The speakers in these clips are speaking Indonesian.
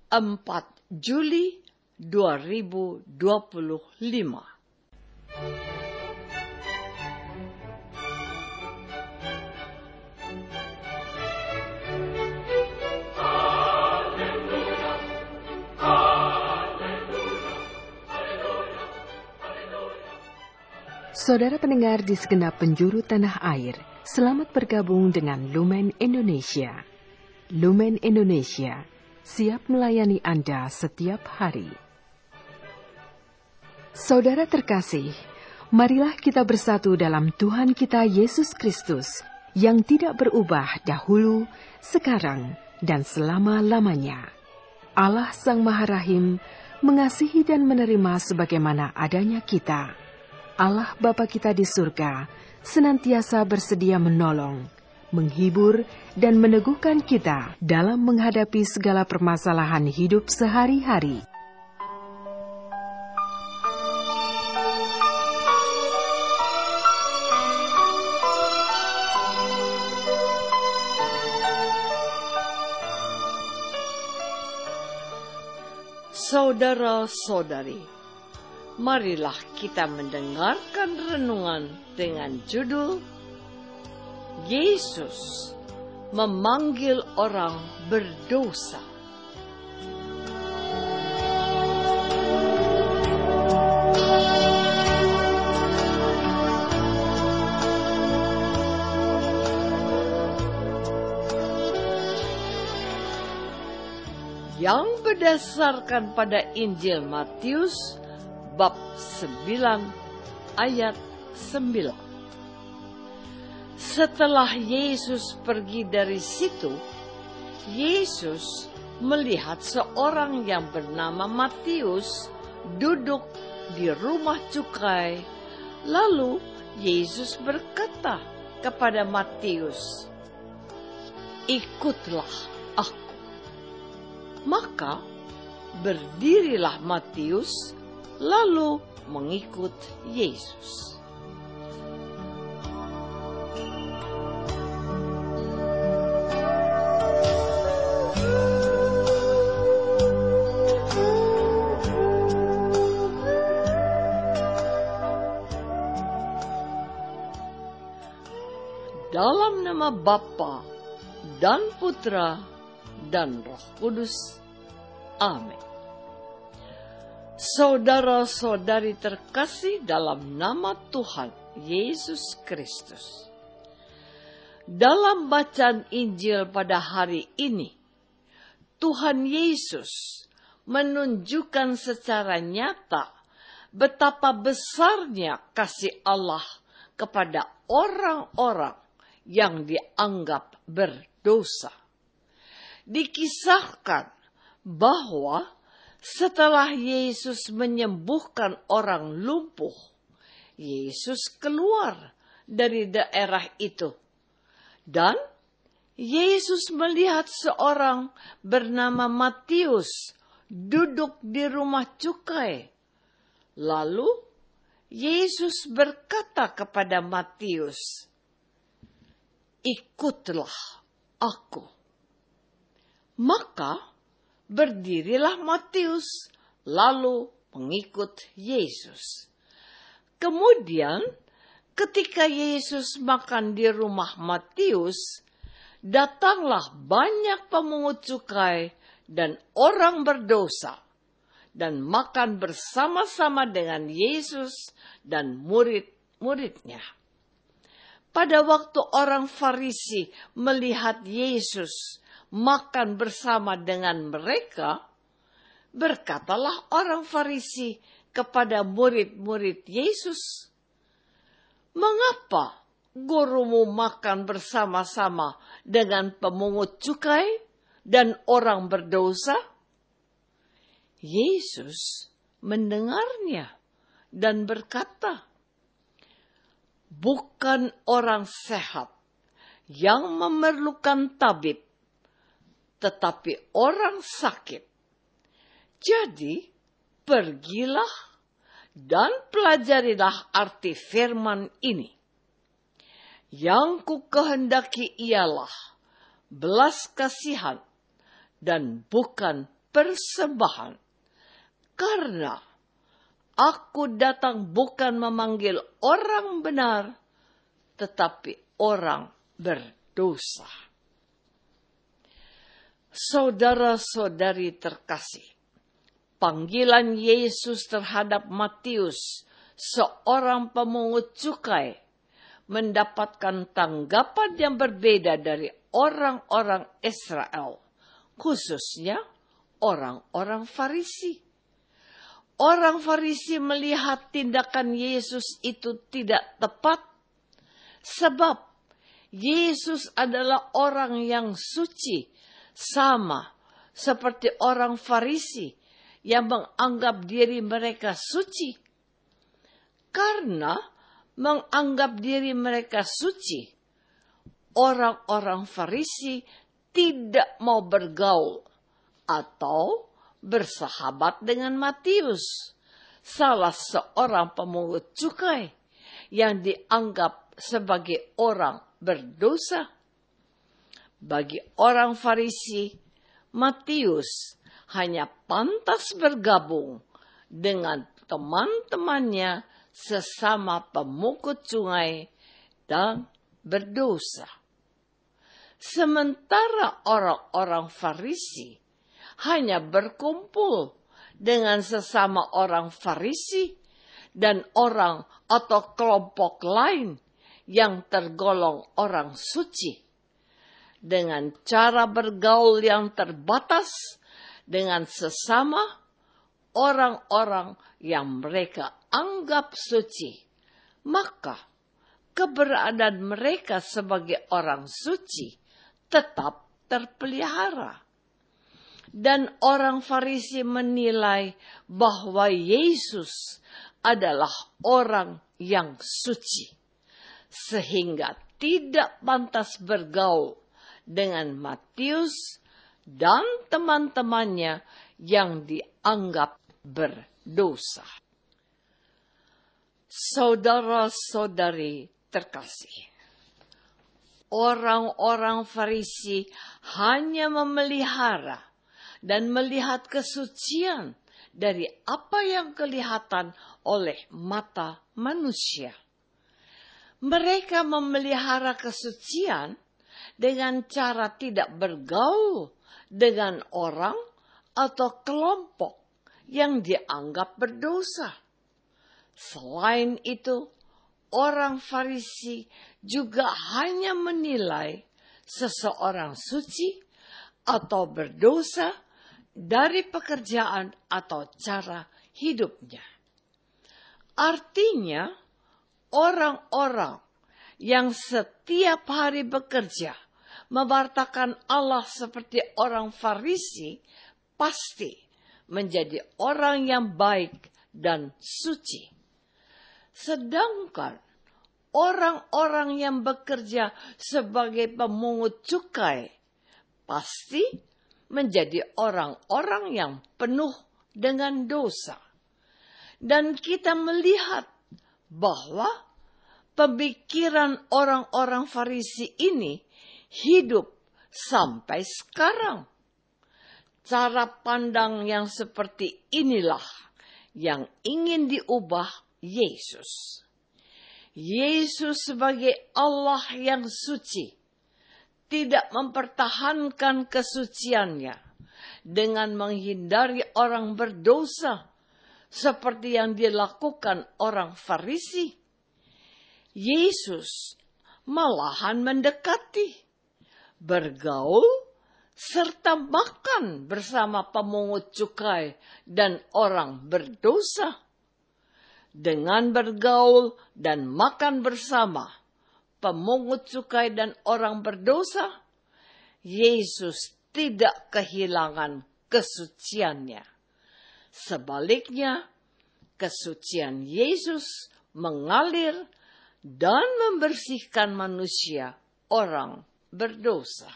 4 Juli 2025. Saudara pendengar di segenap penjuru tanah air, selamat bergabung dengan Lumen Indonesia. Lumen Indonesia, siap melayani Anda setiap hari. Saudara terkasih, marilah kita bersatu dalam Tuhan kita Yesus Kristus, yang tidak berubah dahulu, sekarang, dan selama-lamanya. Allah Sang Maha Rahim mengasihi dan menerima sebagaimana adanya kita. Allah Bapa kita di surga senantiasa bersedia menolong, menghibur, dan meneguhkan kita dalam menghadapi segala permasalahan hidup sehari-hari. Saudara-saudari, marilah kita mendengarkan renungan dengan judul Yesus memanggil orang berdosa. Yang berdasarkan pada Injil Matius bab 9 ayat 9. Setelah Yesus pergi dari situ, Yesus melihat seorang yang bernama Matius duduk di rumah cukai. Lalu Yesus berkata kepada Matius, "Ikutlah aku." Maka berdirilah Matius lalu mengikut Yesus. Dalam nama Bapa dan Putra dan Roh Kudus. Amin. Saudara-saudari terkasih dalam nama Tuhan Yesus Kristus. Dalam bacaan Injil pada hari ini, Tuhan Yesus menunjukkan secara nyata betapa besarnya kasih Allah kepada orang-orang yang dianggap berdosa. Dikisahkan bahwa setelah Yesus menyembuhkan orang lumpuh, Yesus keluar dari daerah itu. Dan Yesus melihat seorang bernama Matius duduk di rumah cukai. Lalu Yesus berkata kepada Matius, "Ikutlah aku." Maka berdirilah Matius lalu mengikut Yesus. Kemudian ketika Yesus makan di rumah Matius, datanglah banyak pemungut cukai dan orang berdosa dan makan bersama-sama dengan Yesus dan murid-muridnya. Pada waktu orang Farisi melihat Yesus makan bersama dengan mereka, berkatalah orang Farisi kepada murid-murid Yesus, "Mengapa gurumu makan bersama-sama dengan pemungut cukai dan orang berdosa?" Yesus mendengarnya dan berkata, "Bukan orang sehat yang memerlukan tabib, tetapi orang sakit. Jadi, pergilah dan pelajarilah arti firman ini. Yang ku kehendaki ialah belas kasihan dan bukan persembahan. Karena aku datang bukan memanggil orang benar, tetapi orang berdosa. Saudara-saudari terkasih, panggilan Yesus terhadap Matius, seorang pemungut cukai, mendapatkan tanggapan yang berbeda dari orang-orang Israel, khususnya orang-orang Farisi. Orang Farisi melihat tindakan Yesus itu tidak tepat, sebab Yesus adalah orang yang suci, sama seperti orang Farisi yang menganggap diri mereka suci. Karena menganggap diri mereka suci, orang-orang Farisi tidak mau bergaul atau bersahabat dengan Matius, salah seorang pemungut cukai yang dianggap sebagai orang berdosa. Bagi orang Farisi, Matius hanya pantas bergabung dengan teman-temannya sesama pemungut cukai dan berdosa. Sementara orang-orang Farisi hanya berkumpul dengan sesama orang Farisi dan orang atau kelompok lain yang tergolong orang suci, dengan cara bergaul yang terbatas dengan sesama orang-orang yang mereka anggap suci, maka keberadaan mereka sebagai orang suci tetap terpelihara. Dan orang Farisi menilai bahwa Yesus adalah orang yang suci, sehingga tidak pantas bergaul dengan Matius dan teman-temannya yang dianggap berdosa. Saudara-saudari terkasih, orang-orang Farisi hanya memelihara dan melihat kesucian dari apa yang kelihatan oleh mata manusia. Mereka memelihara kesucian dengan cara tidak bergaul dengan orang atau kelompok yang dianggap berdosa. Selain itu, orang Farisi juga hanya menilai seseorang suci atau berdosa dari pekerjaan atau cara hidupnya. Artinya, orang-orang yang setiap hari bekerja mewartakan Allah seperti orang Farisi pasti menjadi orang yang baik dan suci. Sedangkan orang-orang yang bekerja sebagai pemungut cukai pasti menjadi orang-orang yang penuh dengan dosa. Dan kita melihat bahwa pemikiran orang-orang Farisi ini hidup sampai sekarang. Cara pandang yang seperti inilah yang ingin diubah Yesus. Yesus sebagai Allah yang suci tidak mempertahankan kesuciannya dengan menghindari orang berdosa seperti yang dilakukan orang Farisi. Yesus malahan mendekati, bergaul, serta makan bersama pemungut cukai dan orang berdosa. Dengan bergaul dan makan bersama pemungut cukai dan orang berdosa, Yesus tidak kehilangan kesuciannya. Sebaliknya, kesucian Yesus mengalir dan membersihkan manusia, orang berdosa.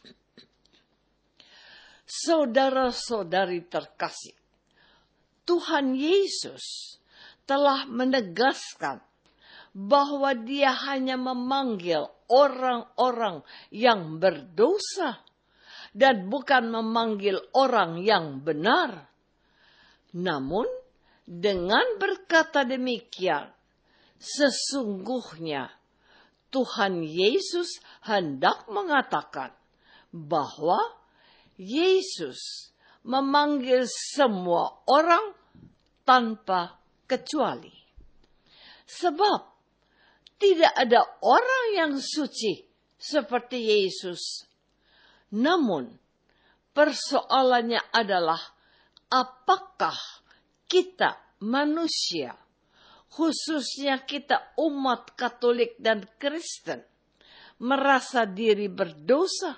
Saudara-saudari terkasih, Tuhan Yesus telah menegaskan bahwa Dia hanya memanggil orang-orang yang berdosa dan bukan memanggil orang yang benar. Namun, dengan berkata demikian, sesungguhnya Tuhan Yesus hendak mengatakan bahwa Yesus memanggil semua orang tanpa kecuali. Sebab tidak ada orang yang suci seperti Yesus. Namun, persoalannya adalah apakah kita manusia, khususnya kita umat Katolik dan Kristen, merasa diri berdosa?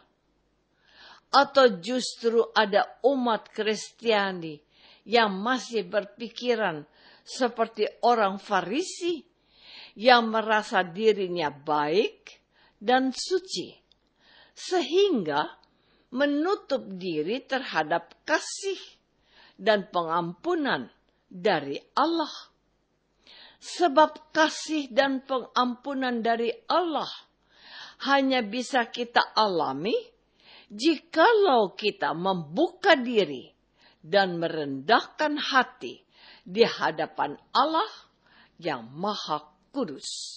Atau justru ada umat Kristiani yang masih berpikiran seperti orang Farisi yang merasa dirinya baik dan suci, sehingga menutup diri terhadap kasih dan pengampunan dari Allah. Sebab kasih dan pengampunan dari Allah hanya bisa kita alami jikalau kita membuka diri dan merendahkan hati di hadapan Allah yang Maha Kudus.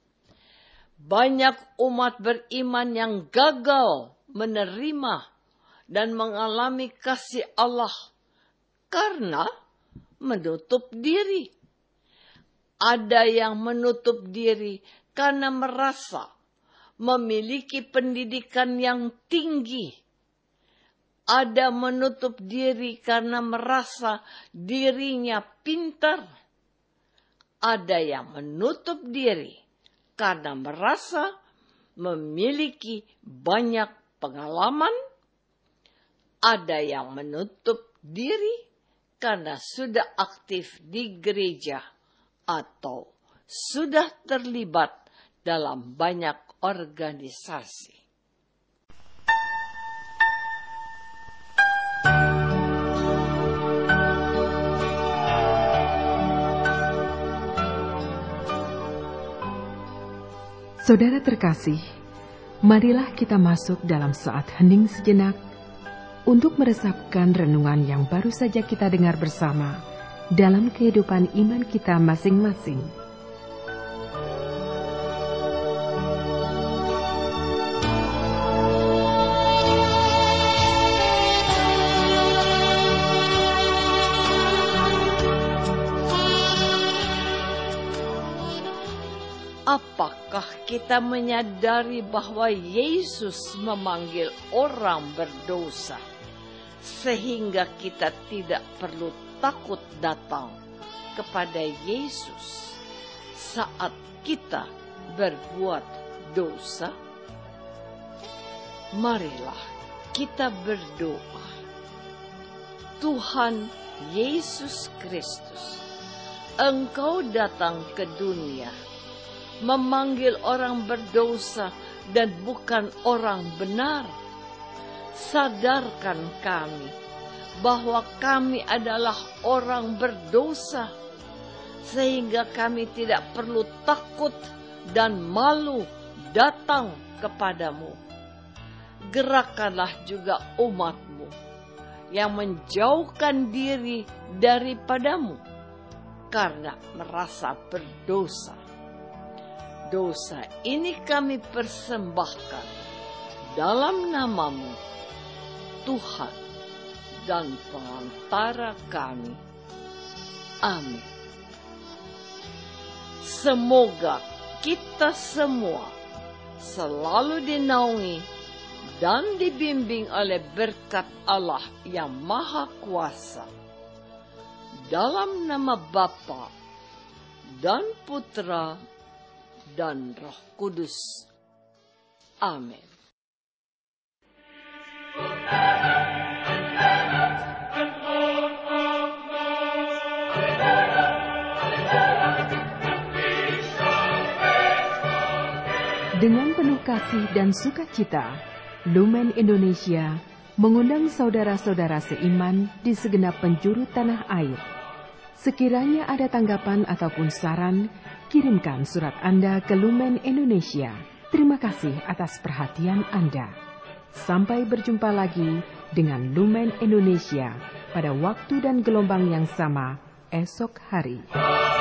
Banyak umat beriman yang gagal menerima dan mengalami kasih Allah karena menutup diri. Ada yang menutup diri karena merasa memiliki pendidikan yang tinggi. Ada menutup diri karena merasa dirinya pintar. Ada yang menutup diri karena merasa memiliki banyak pengalaman. Ada yang menutup diri karena sudah aktif di gereja atau sudah terlibat dalam banyak organisasi. Saudara terkasih, marilah kita masuk dalam saat hening sejenak untuk meresapkan renungan yang baru saja kita dengar bersama dalam kehidupan iman kita masing-masing. Apakah kita menyadari bahwa Yesus memanggil orang berdosa, sehingga kita tidak perlu takut datang kepada Yesus saat kita berbuat dosa? Marilah kita berdoa. Tuhan Yesus Kristus, Engkau datang ke dunia memanggil orang berdosa dan bukan orang benar. Sadarkan kami bahwa kami adalah orang berdosa, sehingga kami tidak perlu takut dan malu datang kepadamu. Gerakkanlah juga umat-Mu yang menjauhkan diri daripadamu karena merasa berdosa. Dosa ini kami persembahkan dalam nama-Mu, Tuhan dan pengantara kami. Amin. Semoga kita semua selalu dinaungi dan dibimbing oleh berkat Allah yang Maha Kuasa. Dalam nama Bapa dan Putra dan Roh Kudus. Amin. Dengan penuh kasih dan sukacita, Lumen Indonesia mengundang saudara-saudara seiman di segenap penjuru tanah air. Sekiranya ada tanggapan ataupun saran, kirimkan surat Anda ke Lumen Indonesia. Terima kasih atas perhatian Anda. Sampai berjumpa lagi dengan Lumen Indonesia pada waktu dan gelombang yang sama esok hari.